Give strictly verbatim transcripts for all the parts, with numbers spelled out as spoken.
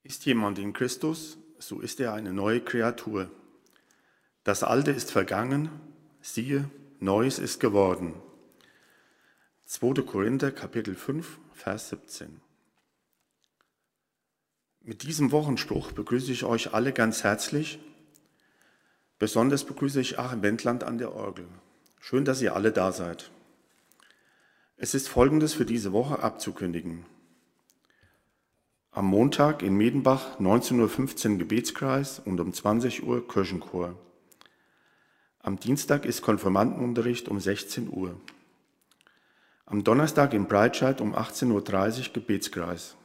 Ist jemand in Christus, so ist er eine neue Kreatur. Das Alte ist vergangen, siehe, Neues ist geworden. zweiter. Korinther, Kapitel fünf, Vers siebzehn. Mit diesem Wochenspruch begrüße ich euch alle ganz herzlich. Besonders begrüße ich Achim Wendland an der Orgel. Schön, dass ihr alle da seid. Es ist Folgendes für diese Woche abzukündigen. Am Montag in Medenbach neunzehn Uhr fünfzehn Gebetskreis und um zwanzig Uhr Kirchenchor. Am Dienstag ist Konfirmandenunterricht um sechzehn Uhr. Am Donnerstag in Breitscheid um achtzehn Uhr dreißig Gebetskreis.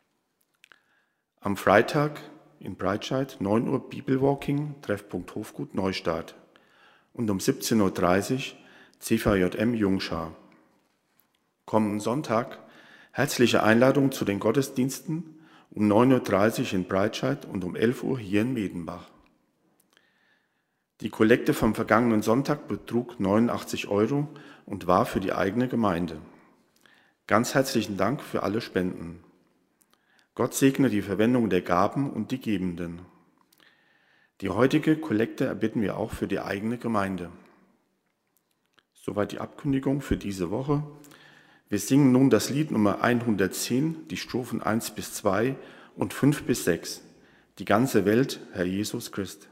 Am Freitag in Breitscheid neun Uhr Bibelwalking, Treffpunkt Hofgut Neustadt. Und um siebzehn Uhr dreißig C V J M Jungschar. Kommenden Sonntag herzliche Einladung zu den Gottesdiensten um neun Uhr dreißig in Breitscheid und um elf Uhr hier in Medenbach. Die Kollekte vom vergangenen Sonntag betrug neunundachtzig Euro und war für die eigene Gemeinde. Ganz herzlichen Dank für alle Spenden. Gott segne die Verwendung der Gaben und die Gebenden. Die heutige Kollekte erbitten wir auch für die eigene Gemeinde. Soweit die Abkündigung für diese Woche. Wir singen nun das Lied Nummer hundertzehn, die Strophen eins bis zwei und fünf bis sechs. Die ganze Welt, Herr Jesus Christ.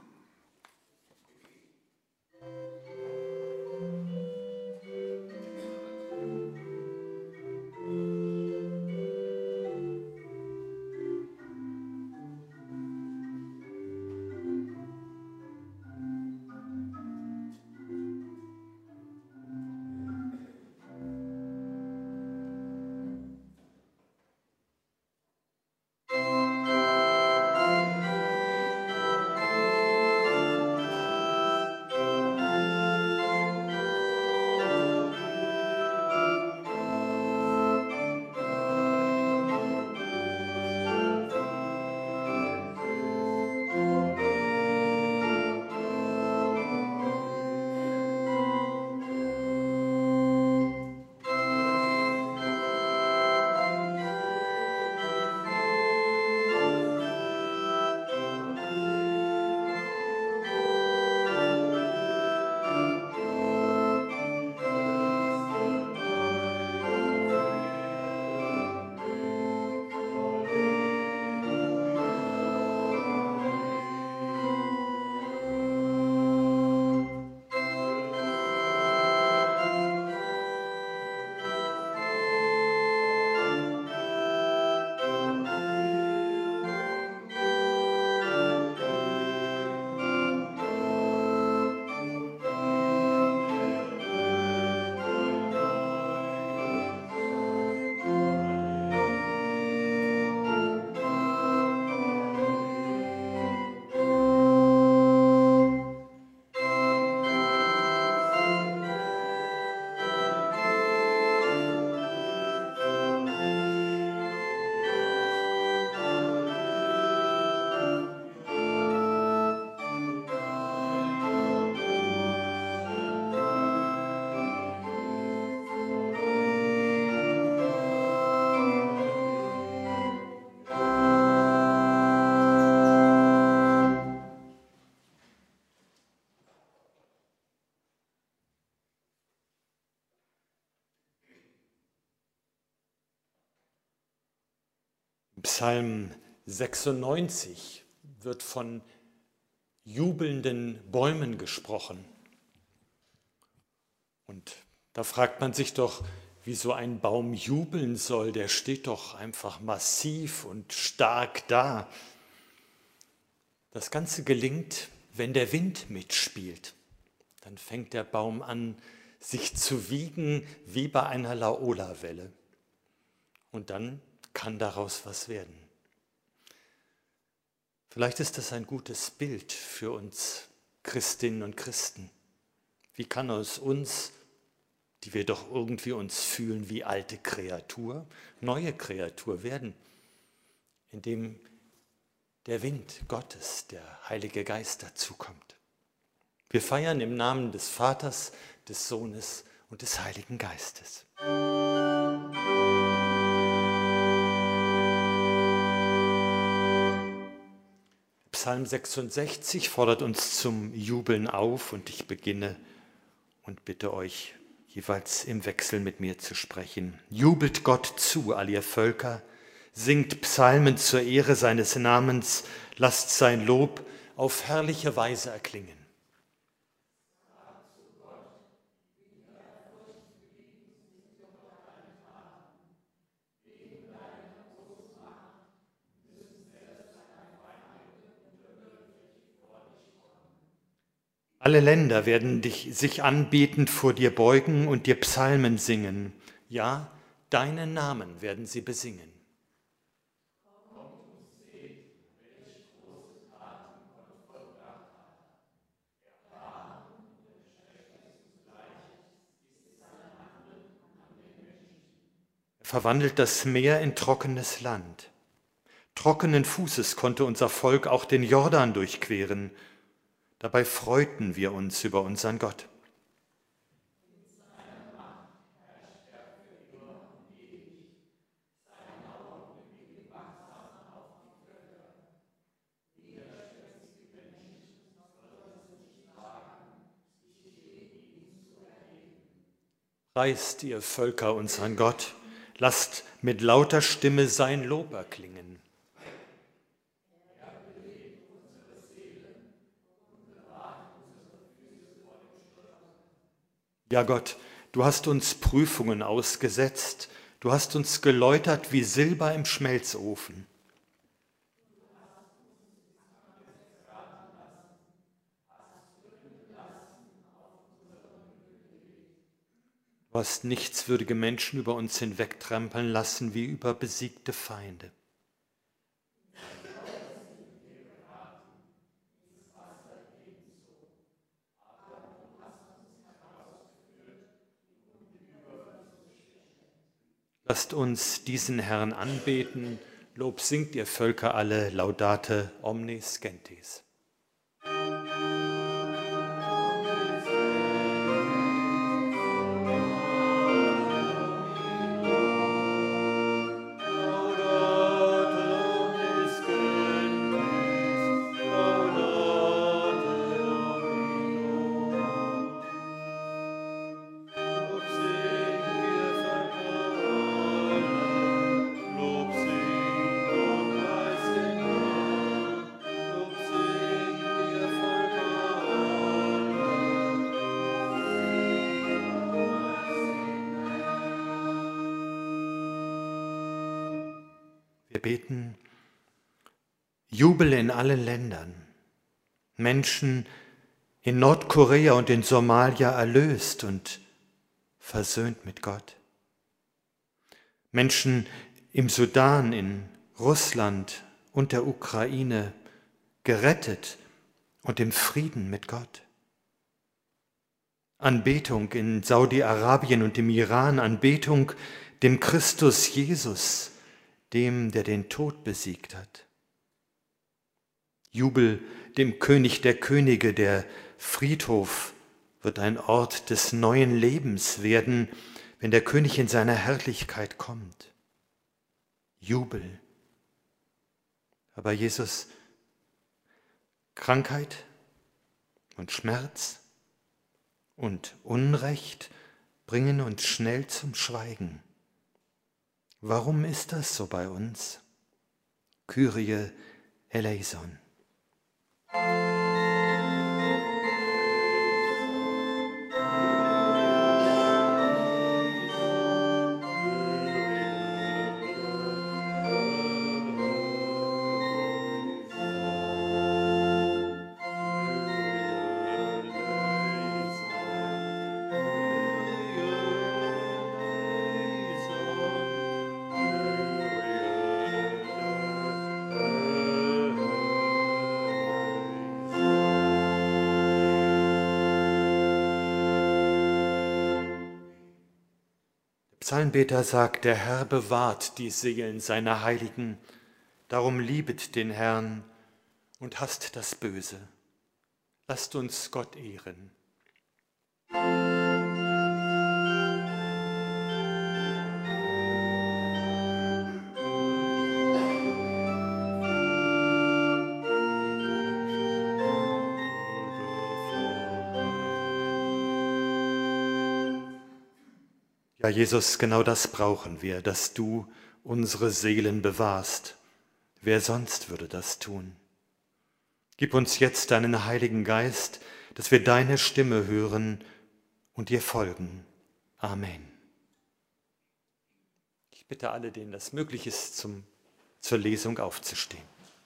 Psalm sechsundneunzig wird von jubelnden Bäumen gesprochen. Und da fragt man sich doch, wie so ein Baum jubeln soll. Der steht doch einfach massiv und stark da. Das Ganze gelingt, wenn der Wind mitspielt. Dann fängt der Baum an, sich zu wiegen wie bei einer Laola-Welle. Und dann kann daraus was werden. Vielleicht ist das ein gutes Bild für uns Christinnen und Christen. Wie kann aus uns, die wir doch irgendwie uns fühlen wie alte Kreatur, neue Kreatur werden, indem der Wind Gottes, der Heilige Geist dazukommt. Wir feiern im Namen des Vaters, des Sohnes und des Heiligen Geistes. Psalm sechsundsechzig fordert uns zum Jubeln auf und ich beginne und bitte euch jeweils im Wechsel mit mir zu sprechen. Jubelt Gott zu, all ihr Völker, singt Psalmen zur Ehre seines Namens, lasst sein Lob auf herrliche Weise erklingen. Alle Länder werden dich, sich anbetend vor dir beugen und dir Psalmen singen. Ja, deinen Namen werden sie besingen. Er verwandelt das Meer in trockenes Land. Trockenen Fußes konnte unser Volk auch den Jordan durchqueren. Dabei freuten wir uns über unseren Gott. Preist ihr Völker unseren Gott, lasst mit lauter Stimme sein Lob erklingen. Ja Gott, du hast uns Prüfungen ausgesetzt, du hast uns geläutert wie Silber im Schmelzofen. Du hast nichtswürdige Menschen über uns hinwegtrampeln lassen wie über besiegte Feinde. Lasst uns diesen Herrn anbeten. Lob singt ihr Völker alle, laudate omnes gentes. Wir beten, Jubel in allen Ländern, Menschen in Nordkorea und in Somalia erlöst und versöhnt mit Gott. Menschen im Sudan, in Russland und der Ukraine gerettet und im Frieden mit Gott. Anbetung in Saudi-Arabien und im Iran, Anbetung dem Christus Jesus, dem, der den Tod besiegt hat. Jubel dem König der Könige, der Friedhof wird ein Ort des neuen Lebens werden, wenn der König in seiner Herrlichkeit kommt. Jubel. Aber Jesus, Krankheit und Schmerz und Unrecht bringen uns schnell zum Schweigen. Warum ist das so bei uns? Kyrie eleison. Psalmbeter sagt, der Herr bewahrt die Seelen seiner Heiligen, darum liebet den Herrn und hasst das Böse. Lasst uns Gott ehren. Ja, Jesus, genau das brauchen wir, dass du unsere Seelen bewahrst. Wer sonst würde das tun? Gib uns jetzt deinen Heiligen Geist, dass wir deine Stimme hören und dir folgen. Amen. Ich bitte alle, denen das möglich ist, zum, zur Lesung aufzustehen.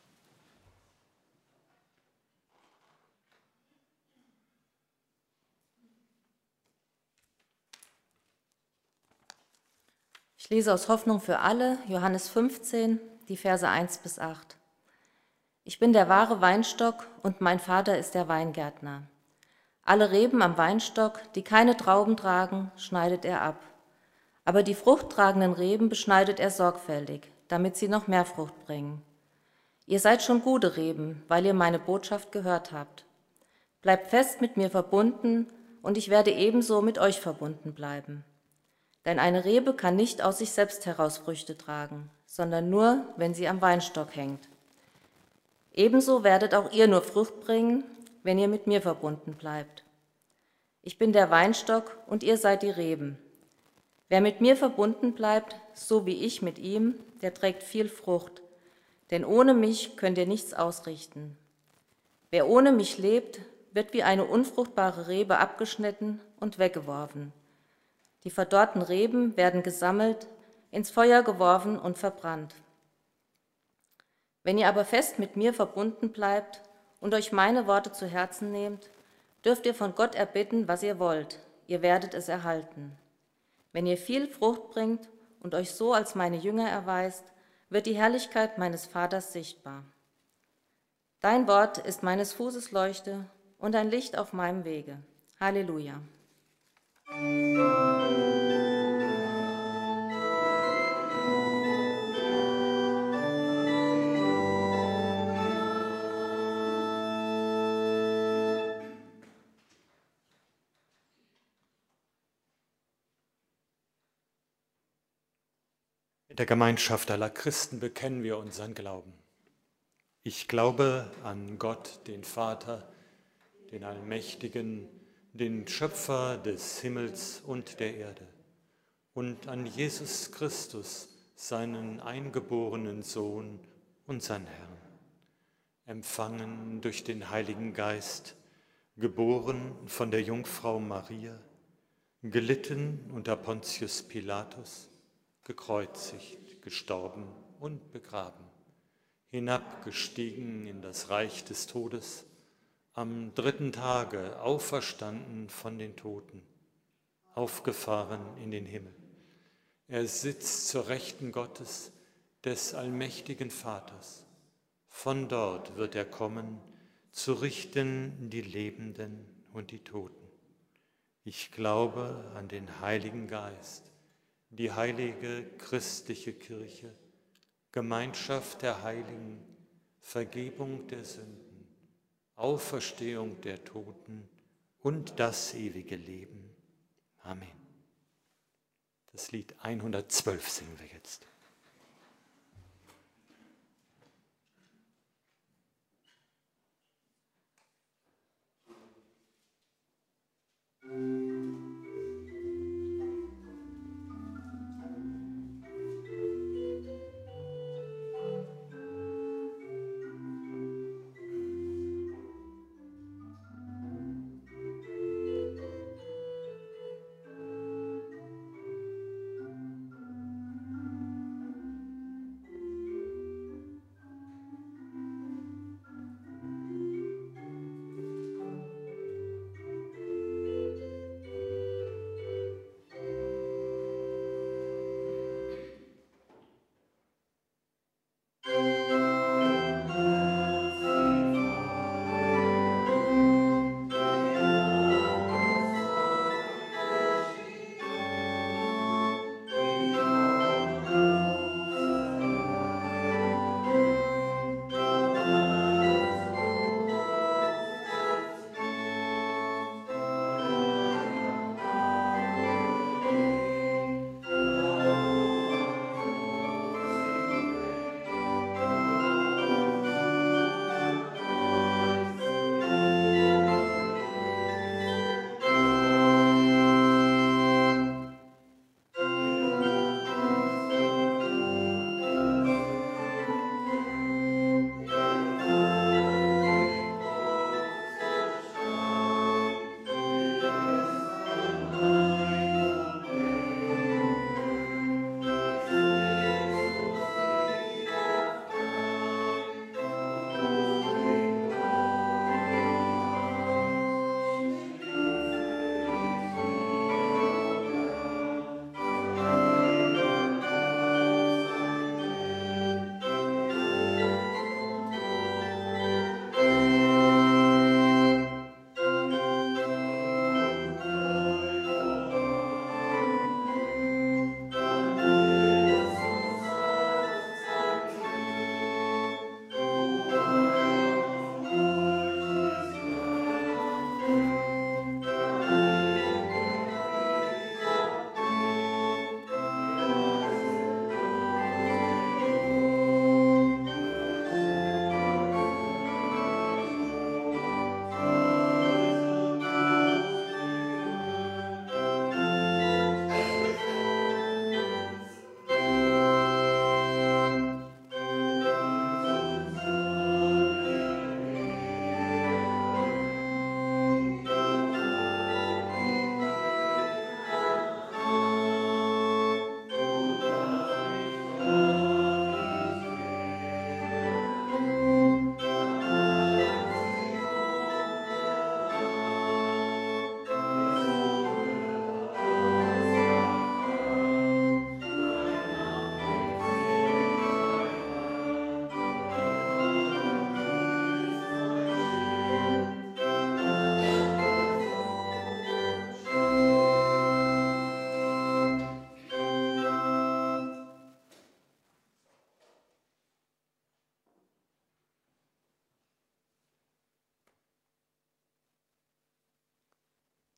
Ich lese aus Hoffnung für alle, Johannes fünfzehn, die Verse eins bis acht. Ich bin der wahre Weinstock und mein Vater ist der Weingärtner. Alle Reben am Weinstock, die keine Trauben tragen, schneidet er ab. Aber die fruchttragenden Reben beschneidet er sorgfältig, damit sie noch mehr Frucht bringen. Ihr seid schon gute Reben, weil ihr meine Botschaft gehört habt. Bleibt fest mit mir verbunden und ich werde ebenso mit euch verbunden bleiben. Denn eine Rebe kann nicht aus sich selbst heraus Früchte tragen, sondern nur, wenn sie am Weinstock hängt. Ebenso werdet auch ihr nur Frucht bringen, wenn ihr mit mir verbunden bleibt. Ich bin der Weinstock und ihr seid die Reben. Wer mit mir verbunden bleibt, so wie ich mit ihm, der trägt viel Frucht, denn ohne mich könnt ihr nichts ausrichten. Wer ohne mich lebt, wird wie eine unfruchtbare Rebe abgeschnitten und weggeworfen. Die verdorrten Reben werden gesammelt, ins Feuer geworfen und verbrannt. Wenn ihr aber fest mit mir verbunden bleibt und euch meine Worte zu Herzen nehmt, dürft ihr von Gott erbitten, was ihr wollt, ihr werdet es erhalten. Wenn ihr viel Frucht bringt und euch so als meine Jünger erweist, wird die Herrlichkeit meines Vaters sichtbar. Dein Wort ist meines Fußes Leuchte und ein Licht auf meinem Wege. Halleluja. In der Gemeinschaft aller Christen bekennen wir unseren Glauben. Ich glaube an Gott, den Vater, den Allmächtigen, den Schöpfer des Himmels und der Erde, und an Jesus Christus, seinen eingeborenen Sohn, unseren Herrn, empfangen durch den Heiligen Geist, geboren von der Jungfrau Maria, gelitten unter Pontius Pilatus, gekreuzigt, gestorben und begraben, hinabgestiegen in das Reich des Todes, am dritten Tage auferstanden von den Toten, aufgefahren in den Himmel. Er sitzt zur Rechten Gottes, des allmächtigen Vaters. Von dort wird er kommen, zu richten die Lebenden und die Toten. Ich glaube an den Heiligen Geist, die heilige christliche Kirche, Gemeinschaft der Heiligen, Vergebung der Sünden, Auferstehung der Toten und das ewige Leben. Amen. Das Lied hundertzwölf singen wir jetzt.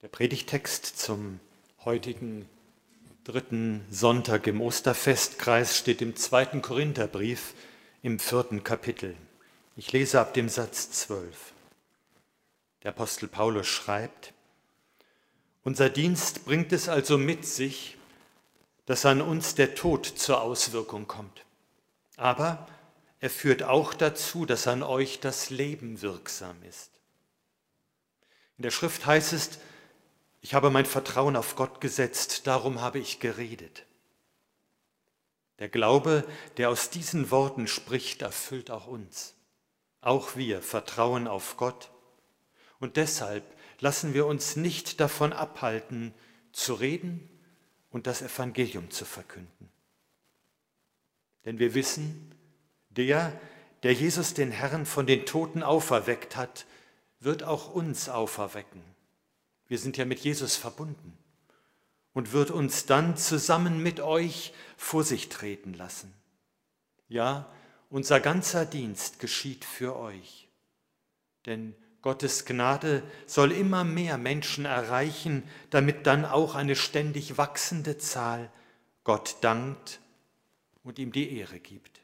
Der Predigtext zum heutigen dritten Sonntag im Osterfestkreis steht im zweiten Korintherbrief im vierten Kapitel. Ich lese ab dem Satz zwölf. Der Apostel Paulus schreibt: Unser Dienst bringt es also mit sich, dass an uns der Tod zur Auswirkung kommt. Aber er führt auch dazu, dass an euch das Leben wirksam ist. In der Schrift heißt es: Ich habe mein Vertrauen auf Gott gesetzt, darum habe ich geredet. Der Glaube, der aus diesen Worten spricht, erfüllt auch uns. Auch wir vertrauen auf Gott und deshalb lassen wir uns nicht davon abhalten, zu reden und das Evangelium zu verkünden. Denn wir wissen, der, der Jesus den Herrn von den Toten auferweckt hat, wird auch uns auferwecken. Wir sind ja mit Jesus verbunden und wird uns dann zusammen mit euch vor sich treten lassen. Ja, unser ganzer Dienst geschieht für euch, denn Gottes Gnade soll immer mehr Menschen erreichen, damit dann auch eine ständig wachsende Zahl Gott dankt und ihm die Ehre gibt.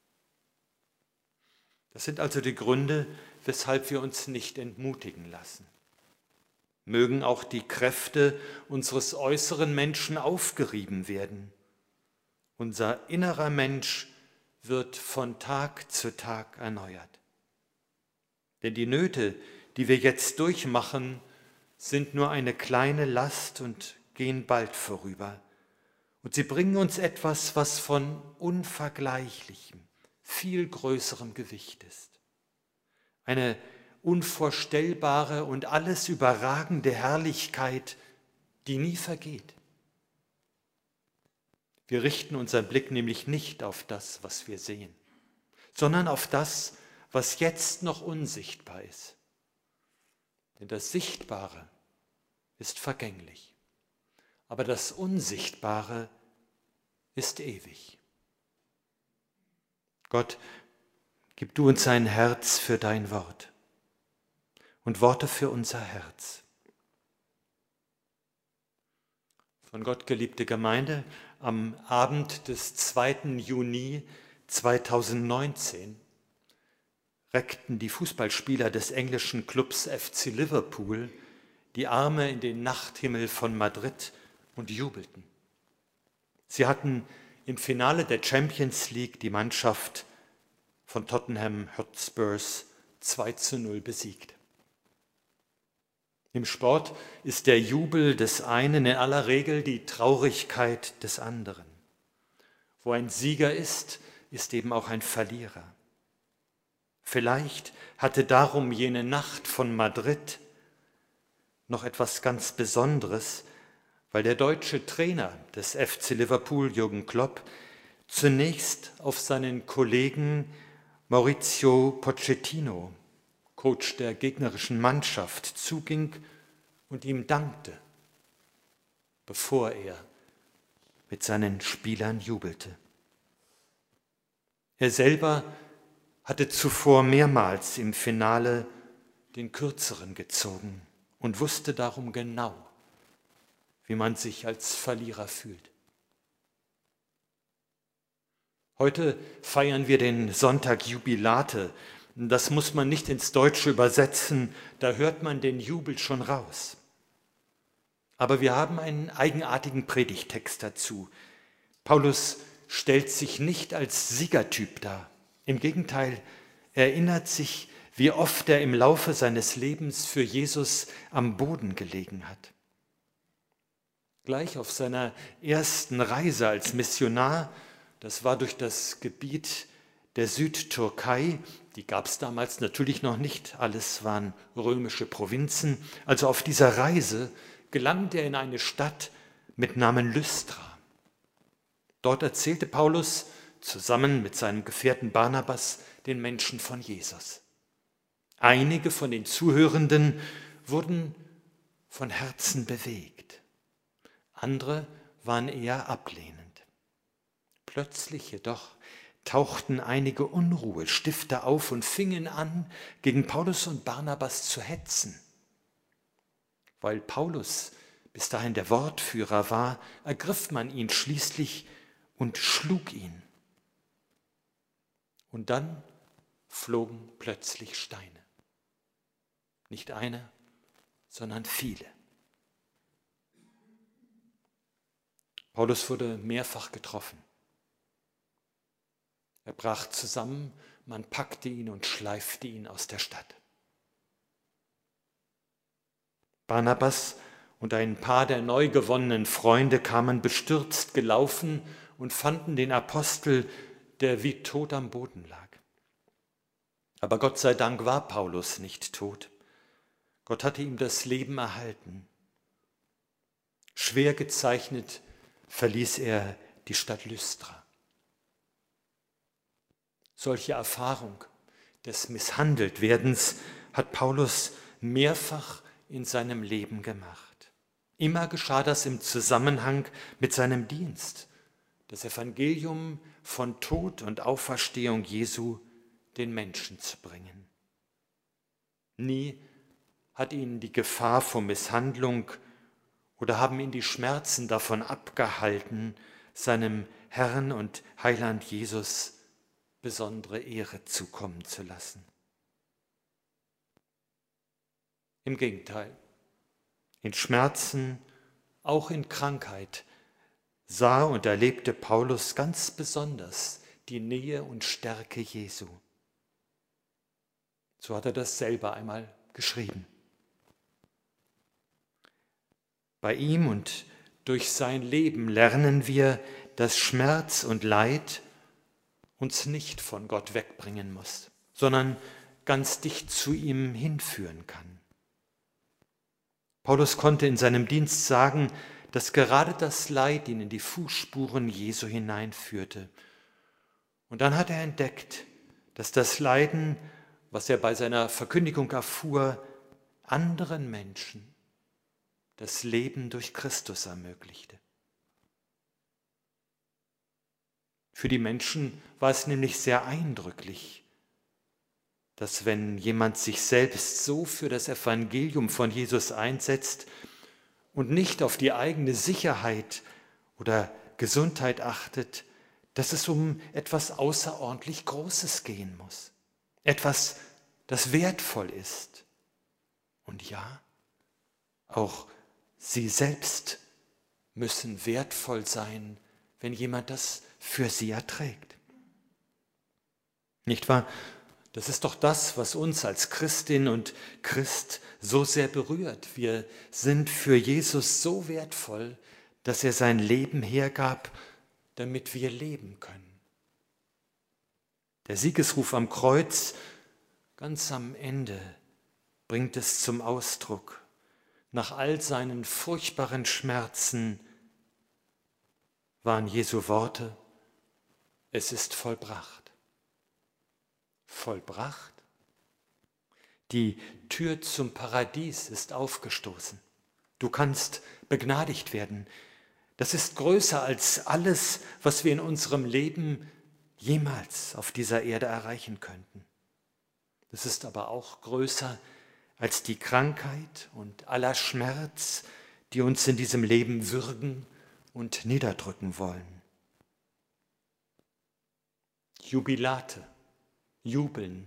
Das sind also die Gründe, weshalb wir uns nicht entmutigen lassen. Mögen auch die Kräfte unseres äußeren Menschen aufgerieben werden. Unser innerer Mensch wird von Tag zu Tag erneuert. Denn die Nöte, die wir jetzt durchmachen, sind nur eine kleine Last und gehen bald vorüber. Und sie bringen uns etwas, was von unvergleichlichem, viel größerem Gewicht ist. Eine unvorstellbare und alles überragende Herrlichkeit, die nie vergeht. Wir richten unseren Blick nämlich nicht auf das, was wir sehen, sondern auf das, was jetzt noch unsichtbar ist. Denn das Sichtbare ist vergänglich, aber das Unsichtbare ist ewig. Gott, gib du uns ein Herz für dein Wort und Worte für unser Herz. Von Gott geliebte Gemeinde, am Abend des zweiten Juni zweitausendneunzehn reckten die Fußballspieler des englischen Clubs F C Liverpool die Arme in den Nachthimmel von Madrid und jubelten. Sie hatten im Finale der Champions League die Mannschaft von Tottenham Hotspurs zwei zu null besiegt. Im Sport ist der Jubel des einen in aller Regel die Traurigkeit des anderen. Wo ein Sieger ist, ist eben auch ein Verlierer. Vielleicht hatte darum jene Nacht von Madrid noch etwas ganz Besonderes, weil der deutsche Trainer des F C Liverpool, Jürgen Klopp, zunächst auf seinen Kollegen Mauricio Pochettino, Coach der gegnerischen Mannschaft, zuging und ihm dankte, bevor er mit seinen Spielern jubelte. Er selber hatte zuvor mehrmals im Finale den Kürzeren gezogen und wusste darum genau, wie man sich als Verlierer fühlt. Heute feiern wir den Sonntag Jubilate. Das muss man nicht ins Deutsche übersetzen, da hört man den Jubel schon raus. Aber wir haben einen eigenartigen Predigtext dazu. Paulus stellt sich nicht als Siegertyp dar. Im Gegenteil, er erinnert sich, wie oft er im Laufe seines Lebens für Jesus am Boden gelegen hat. Gleich auf seiner ersten Reise als Missionar, das war durch das Gebiet der Südtürkei, die gab es damals natürlich noch nicht, alles waren römische Provinzen. Also auf dieser Reise gelangt er in eine Stadt mit Namen Lystra. Dort erzählte Paulus zusammen mit seinem Gefährten Barnabas den Menschen von Jesus. Einige von den Zuhörenden wurden von Herzen bewegt, andere waren eher ablehnend. Plötzlich jedoch tauchten einige Unruhestifter auf und fingen an, gegen Paulus und Barnabas zu hetzen. Weil Paulus bis dahin der Wortführer war, ergriff man ihn schließlich und schlug ihn. Und dann flogen plötzlich Steine. Nicht einer, sondern viele. Paulus wurde mehrfach getroffen. Er brach zusammen, man packte ihn und schleifte ihn aus der Stadt. Barnabas und ein paar der neu gewonnenen Freunde kamen bestürzt gelaufen und fanden den Apostel, der wie tot am Boden lag. Aber Gott sei Dank war Paulus nicht tot. Gott hatte ihm das Leben erhalten. Schwer gezeichnet verließ er die Stadt Lystra. Solche Erfahrung des Misshandeltwerdens hat Paulus mehrfach in seinem Leben gemacht. Immer geschah das im Zusammenhang mit seinem Dienst, das Evangelium von Tod und Auferstehung Jesu den Menschen zu bringen. Nie hat ihn die Gefahr vor Misshandlung oder haben ihn die Schmerzen davon abgehalten, seinem Herrn und Heiland Jesus besondere Ehre zukommen zu lassen. Im Gegenteil, in Schmerzen, auch in Krankheit, sah und erlebte Paulus ganz besonders die Nähe und Stärke Jesu. So hat er das selber einmal geschrieben. Bei ihm und durch sein Leben lernen wir, dass Schmerz und Leid uns nicht von Gott wegbringen muss, sondern ganz dicht zu ihm hinführen kann. Paulus konnte in seinem Dienst sagen, dass gerade das Leid ihn in die Fußspuren Jesu hineinführte. Und dann hat er entdeckt, dass das Leiden, was er bei seiner Verkündigung erfuhr, anderen Menschen das Leben durch Christus ermöglichte. Für die Menschen war es nämlich sehr eindrücklich, dass wenn jemand sich selbst so für das Evangelium von Jesus einsetzt und nicht auf die eigene Sicherheit oder Gesundheit achtet, dass es um etwas außerordentlich Großes gehen muss. Etwas, das wertvoll ist. Und ja, auch sie selbst müssen wertvoll sein, wenn jemand das für sie erträgt. Nicht wahr? Das ist doch das, was uns als Christin und Christ so sehr berührt. Wir sind für Jesus so wertvoll, dass er sein Leben hergab, damit wir leben können. Der Siegesruf am Kreuz, ganz am Ende, bringt es zum Ausdruck. Nach all seinen furchtbaren Schmerzen waren Jesu Worte: Es ist vollbracht. Vollbracht? Die Tür zum Paradies ist aufgestoßen. Du kannst begnadigt werden. Das ist größer als alles, was wir in unserem Leben jemals auf dieser Erde erreichen könnten. Das ist aber auch größer als die Krankheit und aller Schmerz, die uns in diesem Leben würgen und niederdrücken wollen. Jubilate, jubeln,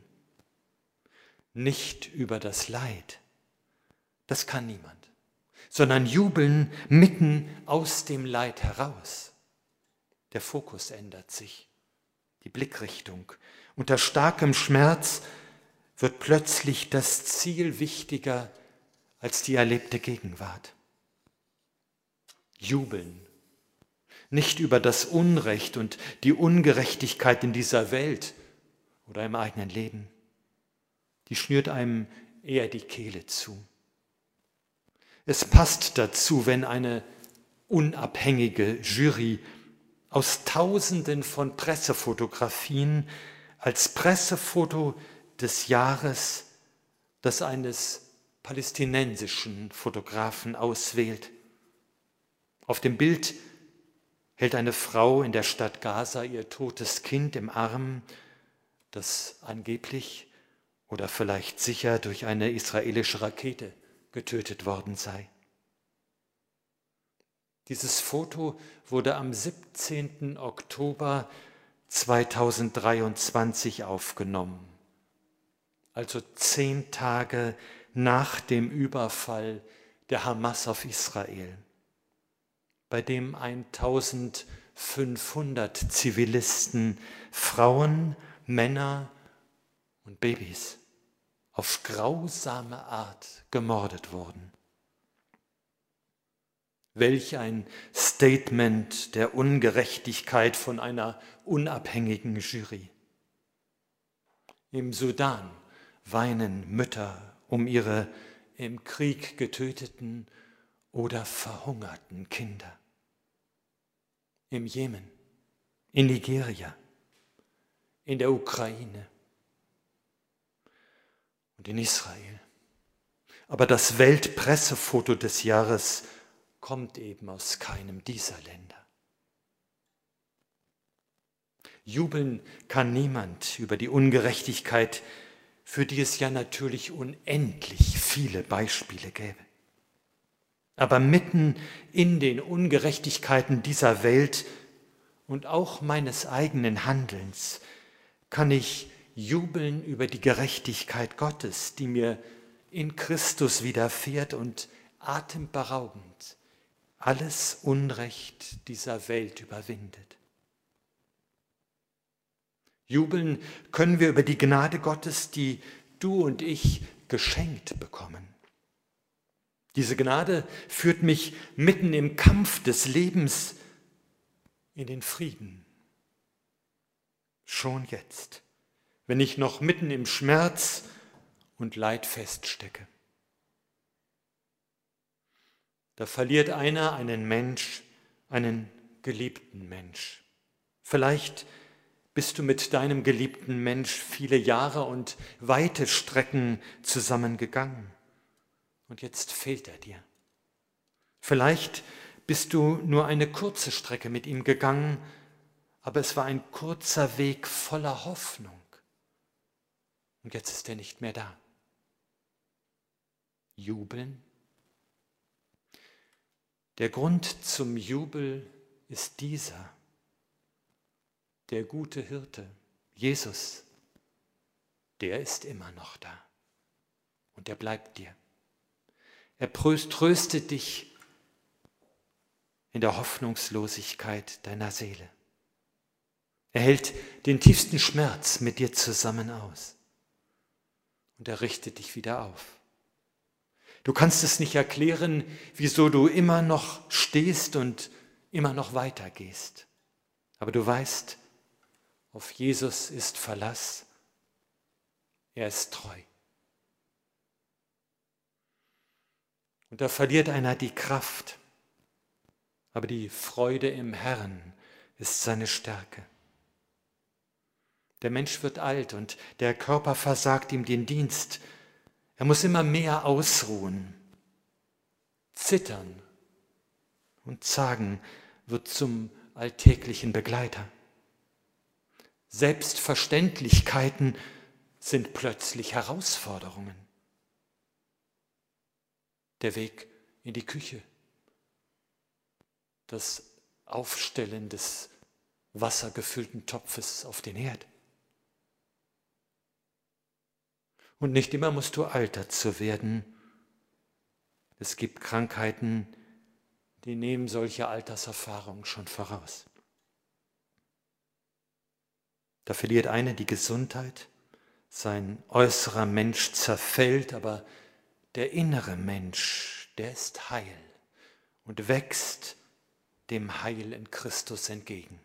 nicht über das Leid, das kann niemand, sondern jubeln mitten aus dem Leid heraus. Der Fokus ändert sich, die Blickrichtung. Unter starkem Schmerz wird plötzlich das Ziel wichtiger als die erlebte Gegenwart. Jubeln, nicht über das Unrecht und die Ungerechtigkeit in dieser Welt oder im eigenen Leben. Die schnürt einem eher die Kehle zu. Es passt dazu, wenn eine unabhängige Jury aus Tausenden von Pressefotografien als Pressefoto des Jahres das eines palästinensischen Fotografen auswählt. Auf dem Bild hält eine Frau in der Stadt Gaza ihr totes Kind im Arm, das angeblich oder vielleicht sicher durch eine israelische Rakete getötet worden sei. Dieses Foto wurde am siebzehnten Oktober zweitausenddreiundzwanzig aufgenommen, also zehn Tage nach dem Überfall der Hamas auf Israel, bei dem eintausendfünfhundert Zivilisten, Frauen, Männer und Babys auf grausame Art gemordet wurden. Welch ein Statement der Ungerechtigkeit von einer unabhängigen Jury. Im Sudan weinen Mütter um ihre im Krieg getöteten oder verhungerten Kinder. Im Jemen, in Nigeria, in der Ukraine und in Israel. Aber das Weltpressefoto des Jahres kommt eben aus keinem dieser Länder. Jubeln kann niemand über die Ungerechtigkeit, für die es ja natürlich unendlich viele Beispiele gäbe. Aber mitten in den Ungerechtigkeiten dieser Welt und auch meines eigenen Handelns kann ich jubeln über die Gerechtigkeit Gottes, die mir in Christus widerfährt und atemberaubend alles Unrecht dieser Welt überwindet. Jubeln können wir über die Gnade Gottes, die du und ich geschenkt bekommen. Diese Gnade führt mich mitten im Kampf des Lebens in den Frieden. Schon jetzt, wenn ich noch mitten im Schmerz und Leid feststecke. Da verliert einer einen Mensch, einen geliebten Mensch. Vielleicht bist du mit deinem geliebten Mensch viele Jahre und weite Strecken zusammengegangen. Und jetzt fehlt er dir. Vielleicht bist du nur eine kurze Strecke mit ihm gegangen, aber es war ein kurzer Weg voller Hoffnung. Und jetzt ist er nicht mehr da. Jubeln? Der Grund zum Jubel ist dieser. Der gute Hirte, Jesus, der ist immer noch da und er bleibt dir. Er tröstet dich in der Hoffnungslosigkeit deiner Seele. Er hält den tiefsten Schmerz mit dir zusammen aus und er richtet dich wieder auf. Du kannst es nicht erklären, wieso du immer noch stehst und immer noch weitergehst. Aber du weißt, auf Jesus ist Verlass. Er ist treu. Und da verliert einer die Kraft. Aber die Freude im Herrn ist seine Stärke. Der Mensch wird alt und der Körper versagt ihm den Dienst. Er muss immer mehr ausruhen. Zittern und Zagen wird zum alltäglichen Begleiter. Selbstverständlichkeiten sind plötzlich Herausforderungen. Der Weg in die Küche, das Aufstellen des wassergefüllten Topfes auf den Herd. Und nicht immer musst du altert zu werden. Es gibt Krankheiten, die nehmen solche Alterserfahrungen schon voraus. Da verliert einer die Gesundheit, sein äußerer Mensch zerfällt, aber der innere Mensch, der ist heil und wächst dem Heil in Christus entgegen.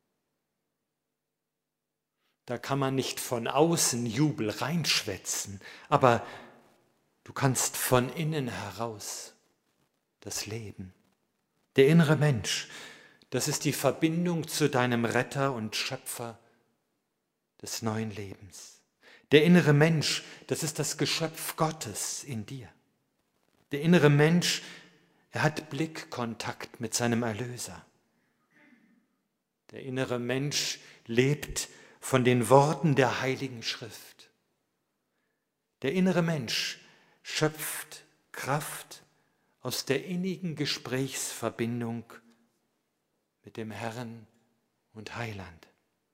Da kann man nicht von außen Jubel reinschwätzen, aber du kannst von innen heraus das Leben. Der innere Mensch, das ist die Verbindung zu deinem Retter und Schöpfer des neuen Lebens. Der innere Mensch, das ist das Geschöpf Gottes in dir. Der innere Mensch, er hat Blickkontakt mit seinem Erlöser. Der innere Mensch lebt von den Worten der Heiligen Schrift. Der innere Mensch schöpft Kraft aus der innigen Gesprächsverbindung mit dem Herrn und Heiland.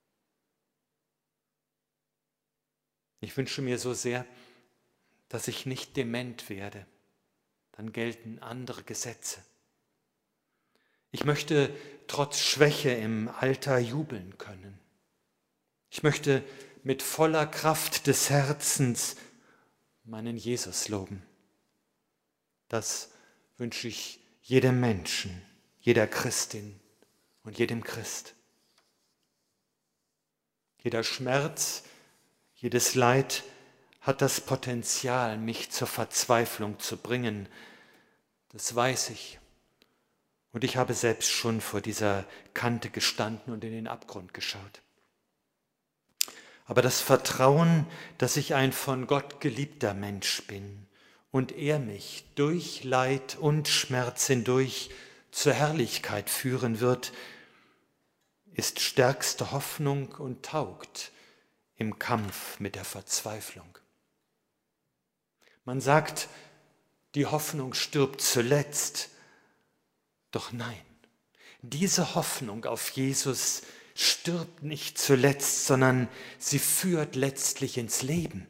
Ich wünsche mir so sehr, dass ich nicht dement werde, dann gelten andere Gesetze. Ich möchte trotz Schwäche im Alter jubeln können. Ich möchte mit voller Kraft des Herzens meinen Jesus loben. Das wünsche ich jedem Menschen, jeder Christin und jedem Christ. Jeder Schmerz, jedes Leid hat das Potenzial, mich zur Verzweiflung zu bringen. Das weiß ich. Und ich habe selbst schon vor dieser Kante gestanden und in den Abgrund geschaut. Aber das Vertrauen, dass ich ein von Gott geliebter Mensch bin und er mich durch Leid und Schmerz hindurch zur Herrlichkeit führen wird, ist stärkste Hoffnung und taugt im Kampf mit der Verzweiflung. Man sagt, die Hoffnung stirbt zuletzt. Doch nein, diese Hoffnung auf Jesus stirbt nicht zuletzt, sondern sie führt letztlich ins Leben.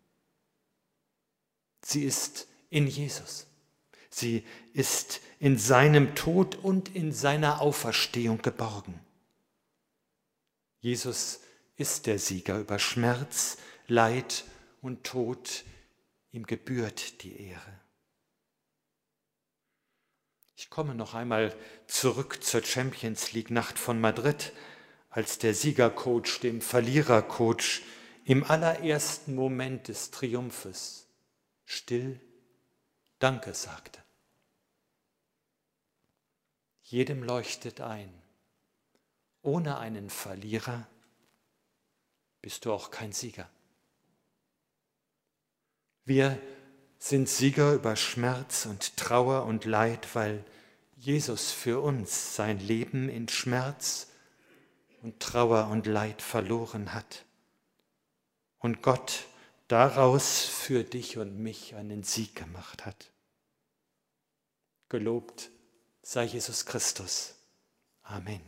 Sie ist in Jesus. Sie ist in seinem Tod und in seiner Auferstehung geborgen. Jesus ist der Sieger über Schmerz, Leid und Tod. Ihm gebührt die Ehre. Ich komme noch einmal zurück zur Champions League Nacht von Madrid, als der Siegercoach dem Verlierercoach im allerersten Moment des Triumphes still Danke sagte. Jedem leuchtet ein, ohne einen Verlierer bist du auch kein Sieger. Wir sind Sieger über Schmerz und Trauer und Leid, weil Jesus für uns sein Leben in Schmerz und Trauer und Leid verloren hat und Gott daraus für dich und mich einen Sieg gemacht hat. Gelobt sei Jesus Christus. Amen.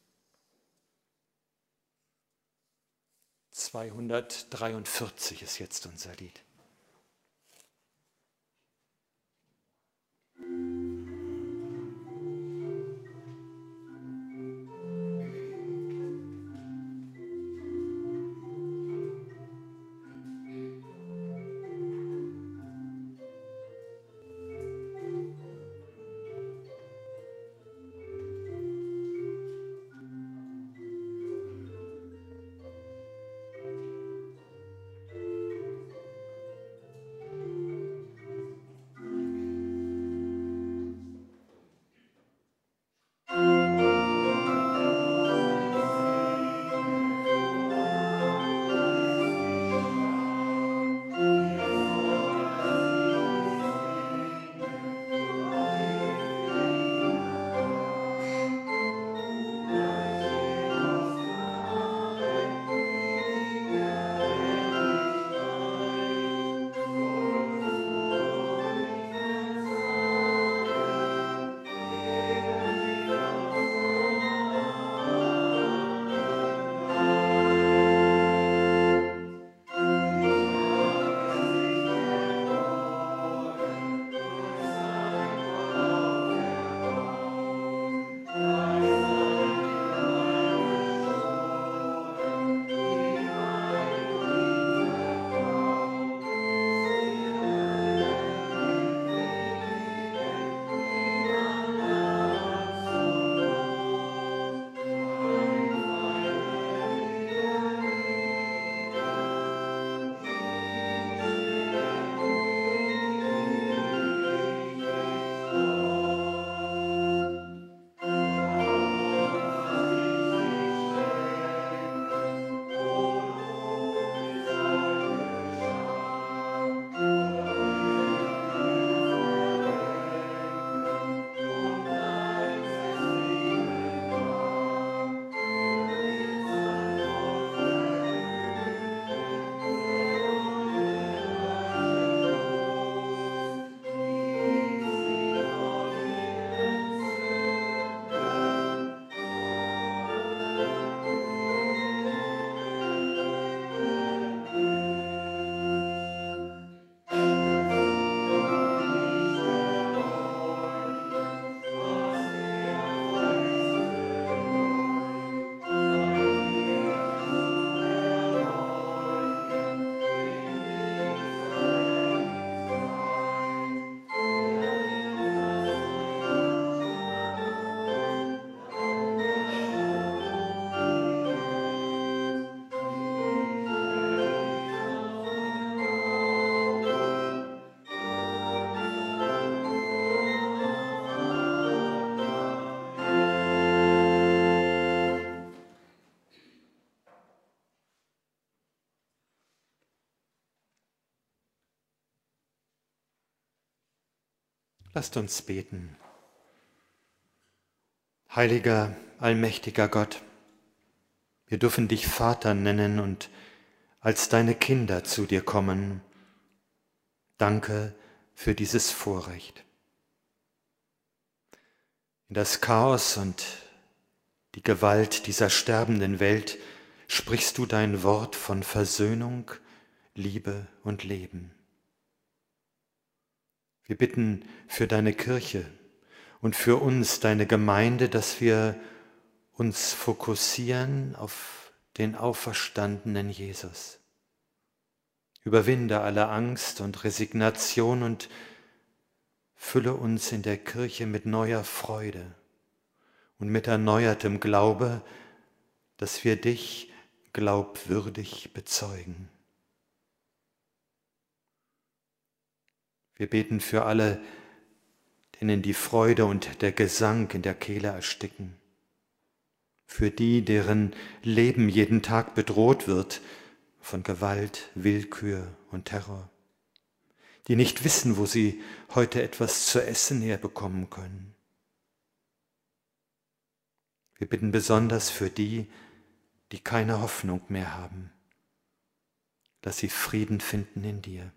zweihundertdreiundvierzig ist jetzt unser Lied. Lasst uns beten. Heiliger, allmächtiger Gott, wir dürfen dich Vater nennen und als deine Kinder zu dir kommen. Danke für dieses Vorrecht. In das Chaos und die Gewalt dieser sterbenden Welt sprichst du dein Wort von Versöhnung, Liebe und Leben. Wir bitten für deine Kirche und für uns, deine Gemeinde, dass wir uns fokussieren auf den auferstandenen Jesus. Überwinde alle Angst und Resignation und fülle uns in der Kirche mit neuer Freude und mit erneuertem Glaube, dass wir dich glaubwürdig bezeugen. Wir beten für alle, denen die Freude und der Gesang in der Kehle ersticken, für die, deren Leben jeden Tag bedroht wird von Gewalt, Willkür und Terror, die nicht wissen, wo sie heute etwas zu essen herbekommen können. Wir bitten besonders für die, die keine Hoffnung mehr haben, dass sie Frieden finden in dir.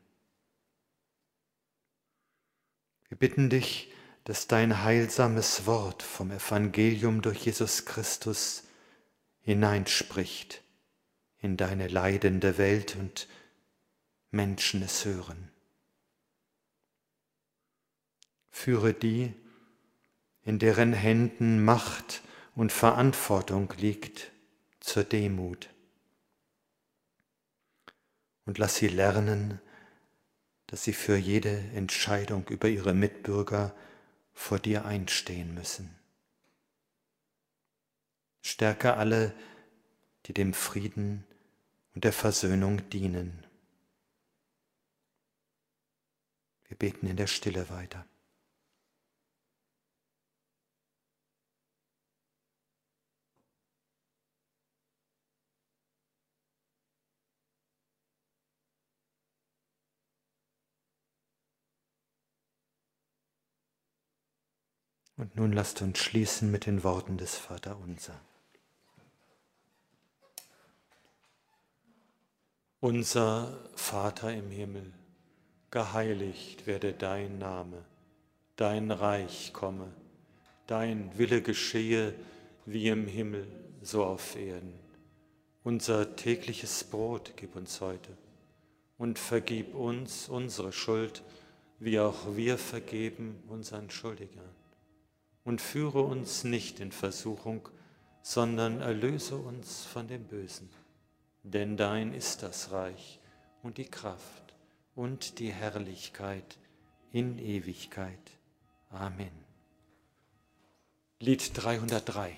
Wir bitten dich, dass dein heilsames Wort vom Evangelium durch Jesus Christus hineinspricht in deine leidende Welt und Menschen es hören. Führe die, in deren Händen Macht und Verantwortung liegt, zur Demut. Und lass sie lernen, dass sie für jede Entscheidung über ihre Mitbürger vor dir einstehen müssen. Stärke alle, die dem Frieden und der Versöhnung dienen. Wir beten in der Stille weiter. Und nun lasst uns schließen mit den Worten des Vaterunser. Unser Vater im Himmel, geheiligt werde dein Name, dein Reich komme, dein Wille geschehe wie im Himmel, so auf Erden. Unser tägliches Brot gib uns heute und vergib uns unsere Schuld, wie auch wir vergeben unseren Schuldigern. Und führe uns nicht in Versuchung, sondern erlöse uns von dem Bösen. Denn dein ist das Reich und die Kraft und die Herrlichkeit in Ewigkeit. Amen. Lied dreihundertdrei.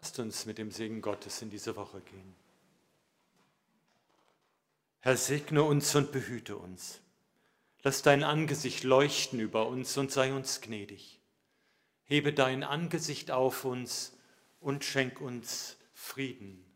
Lasst uns mit dem Segen Gottes in diese Woche gehen. Herr, segne uns und behüte uns. Lass dein Angesicht leuchten über uns und sei uns gnädig. Hebe dein Angesicht auf uns und schenk uns Frieden.